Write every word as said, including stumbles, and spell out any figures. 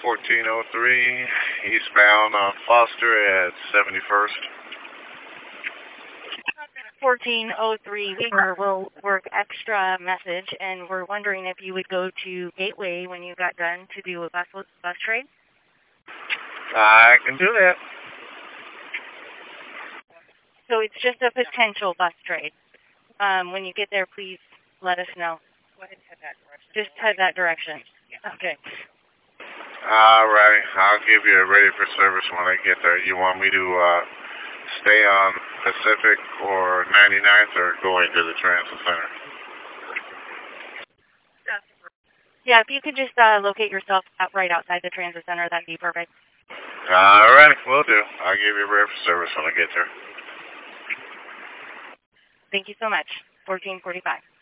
fourteen oh three, eastbound on Foster at seventy-first. fourteen oh three Weaver will work extra message, and we're wondering if you would go to Gateway when you got done to do a bus, bus trade. I can do that. So it's just a potential bus trade. Um, when you get there, please let us know. Go ahead and head that direction. Just head that direction. Yeah. Okay. Alrighty, I'll give you a ready for service when I get there. You want me to uh, stay on Pacific or ninety-ninth or go into the transit center? Yeah, if you could just uh, locate yourself out right outside the transit center, that'd be perfect. Alright, will do. I'll give you a ready for service when I get there. Thank you so much. fourteen forty-five.